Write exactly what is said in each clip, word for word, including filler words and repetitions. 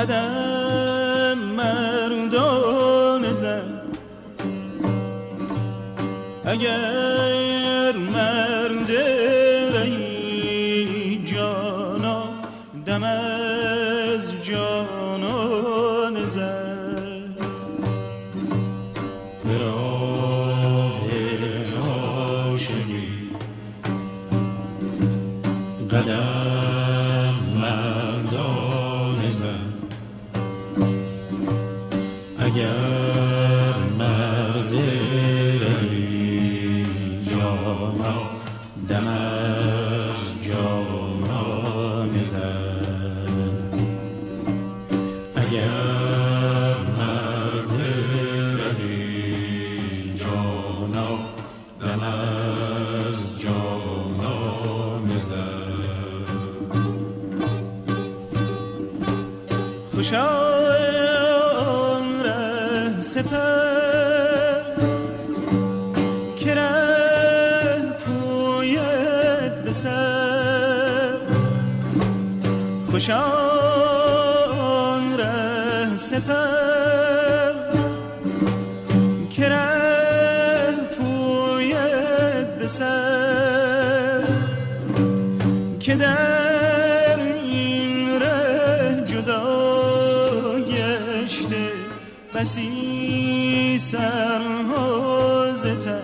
قدم مردان زن اگر مرد رهی جانا دم از جانان زن به راه عاشقی قدم مردان زن اگر مرد رهی جانا دم از جانان زن اگر مرد رهی جانا دم از جانان زن خوشان ره سپر که ره پوید به سر خوشان ره سپر که ره پوید به سر که در این ره جدا گشته بسی سرها ز تن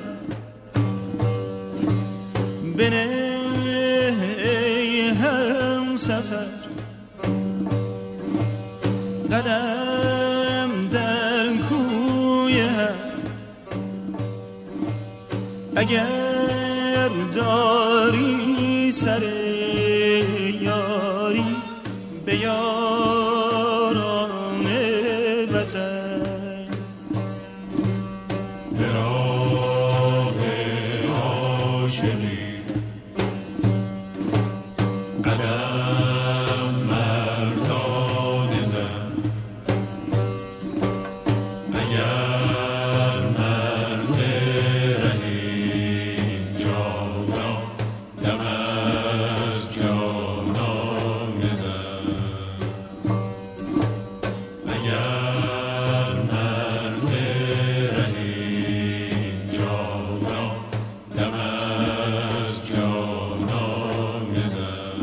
بنه ای هم سفر قدم در کوی هم اگر داری سر یاری به یاران وطن به راه عاشقی قدم مردان زن اگر مرد رهی جانا دم از جانان زن اگر مرد رهی جانا دم از جانان زن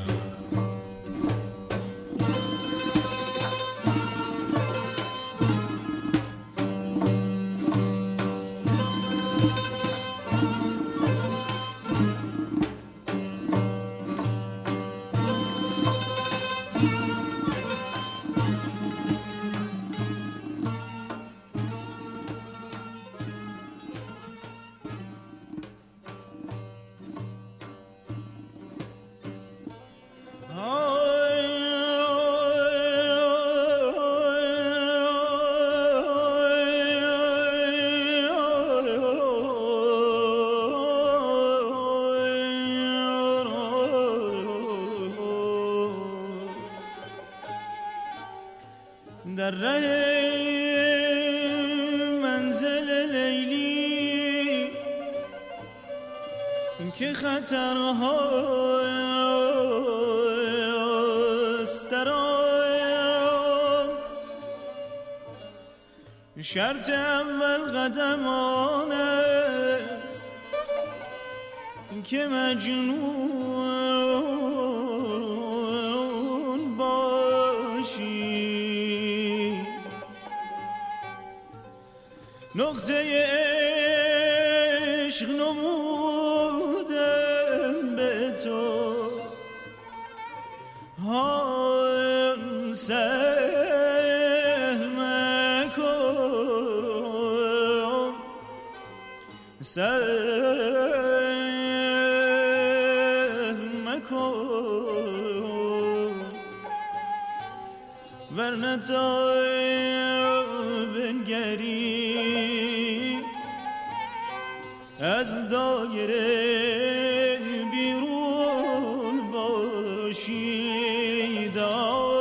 در ره منزل لیلی که خطرهاست در آن شرط اول قدم آن است که مجنون باشی نقطه عشق نمودم به تو آن سهم کن سهم کن ورنه تا بنگری از دایره بیرون باشی دا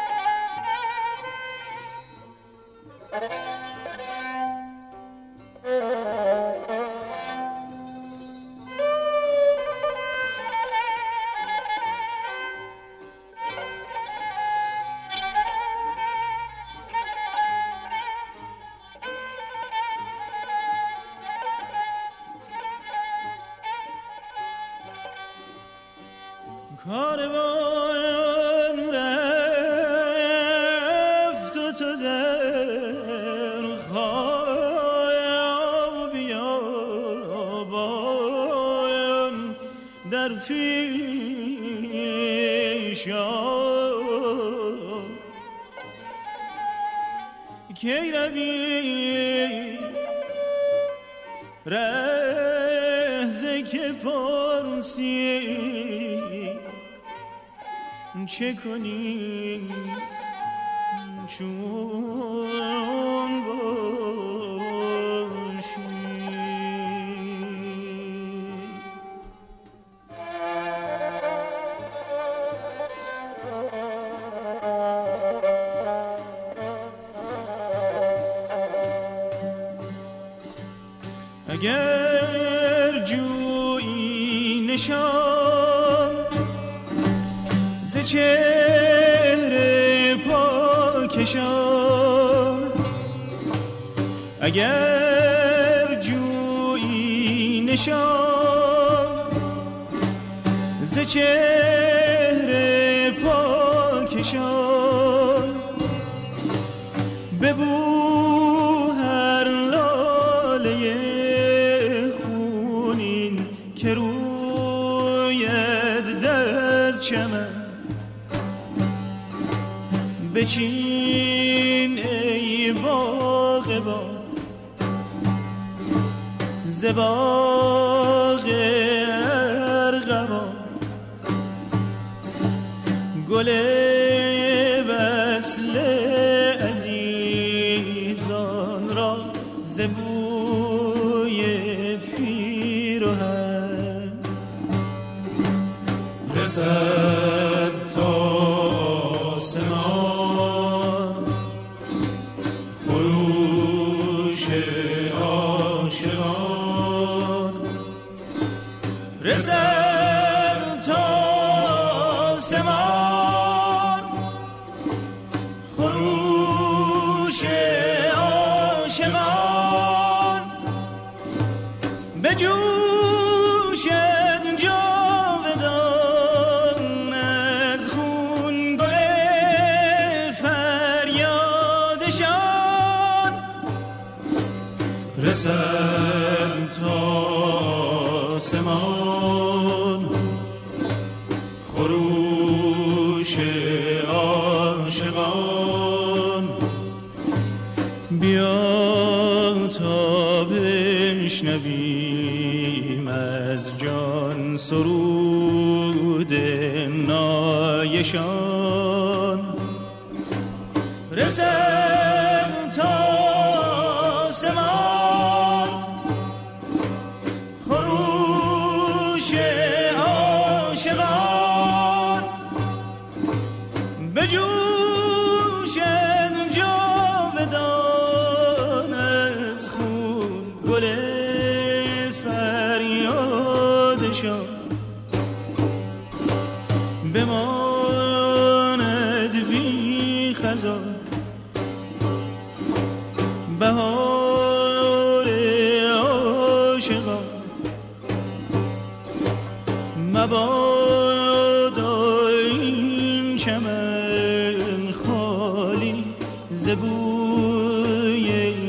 Thank پیش کی روی رهزه که پرسی چه کنی چون باشی اگر جویی نشان ز چهره پاکشان اگر جویی نشان ز چهره پاکشان ببو هر لاله که روید در چمن بچین ای باغبان ز باغ ارغوان گل وصل عزیزان را ز بوی پیرهن رسد تا آسمان خروش عاشقان رسد تا آسمان خروش عاشقان بجوشد جاودان از خون گل فریادشان رسد تا آسمان خروش عاشقان بیا تا بشنویم از جان سرود نایشان رسد تا آسمان خروش عاشقان بجوشد جاودان از خون گل فریادشان بماند بی خزان بهار عاشقان مبادا این چمن خالی ز بوی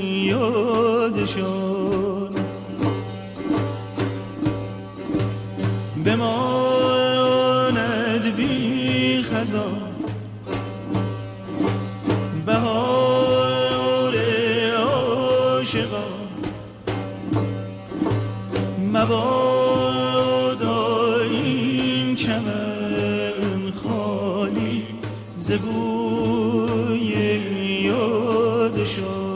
یادشان بماند بی خزان بهار عاشقان مبادا این چمن خالی ز بوی یادشان